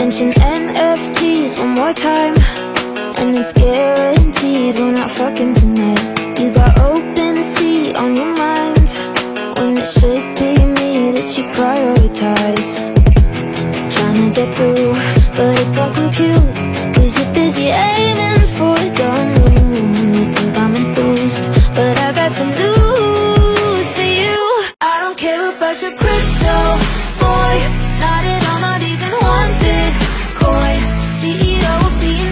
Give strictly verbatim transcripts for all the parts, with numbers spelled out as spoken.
Mention N F Ts one more time, and it's guaranteed we're not fucking tonight. You got open sea on your mind, when it should be me that you prioritize. Tryna get through, but it don't compute, cause you're busy aiming for the moon. You think I'm enthused, but I got some news for you. I don't care about your crypto, boy, not at all, not even one Bitcoin. C E O of being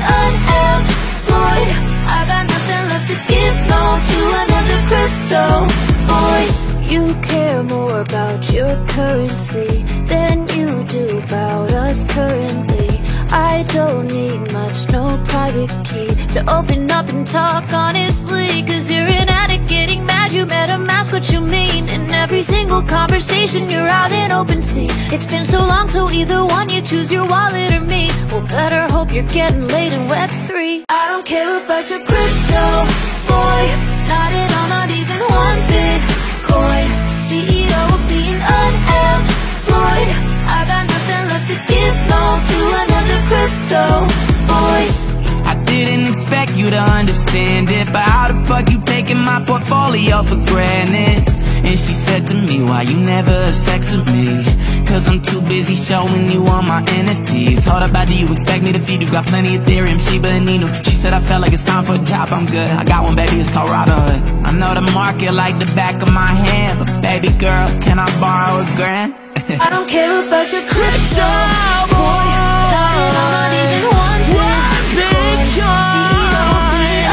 unemployed, I got nothing left to give, no, to another crypto boy. You care more about your currency than you do about us currently. I don't need much, no private key to open up and talk honestly. Cause you're an addict getting mad, you better mask what you mean. In every single conversation you're out in open sea. It's been so long, so either one, you choose your wallet or me. Well, better hope you're getting laid in web three. I don't care about your crypto, boy, not at all, not even one Bitcoin. C E O of being unemployed, I got nothing left to give, no, to another crypto boy. I didn't expect you to understand it, but how the fuck you taking my portfolio for granted? And she said to me, why you never have sex with me? Cause I'm too busy showing you all my N F Ts. Hold up, how do you expect me to feed you? Got plenty of Ethereum, Shiba and Inu. She said I felt like it's time for a job, I'm good. I got one, baby, it's called Robinhood. I know the market like the back of my hand, but baby girl, can I borrow a grand? I don't care about your crypto, boy, not at all, not even one Bitcoin. C E O being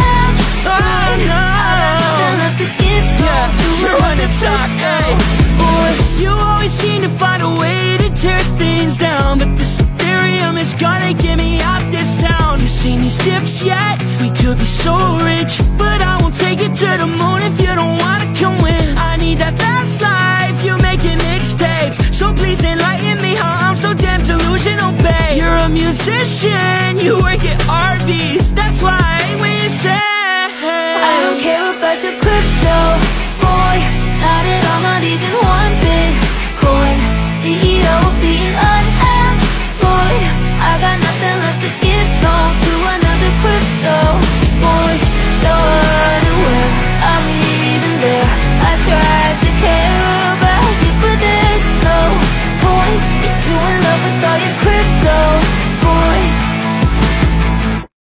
unemployed, I got nothing left to give, no, to another crypto boy. You always seem to find a way to tear things down, but this Ethereum is gonna get me out this town. You seen these dips yet? We could be so rich, but I won't take it to the moon if you don't wanna come with. I need that fast life, you're making mixtapes, so please enlighten me how I'm so damn delusional, babe. You're a musician, you work at Arby's, that's why I hate when you say I don't care about your crypto,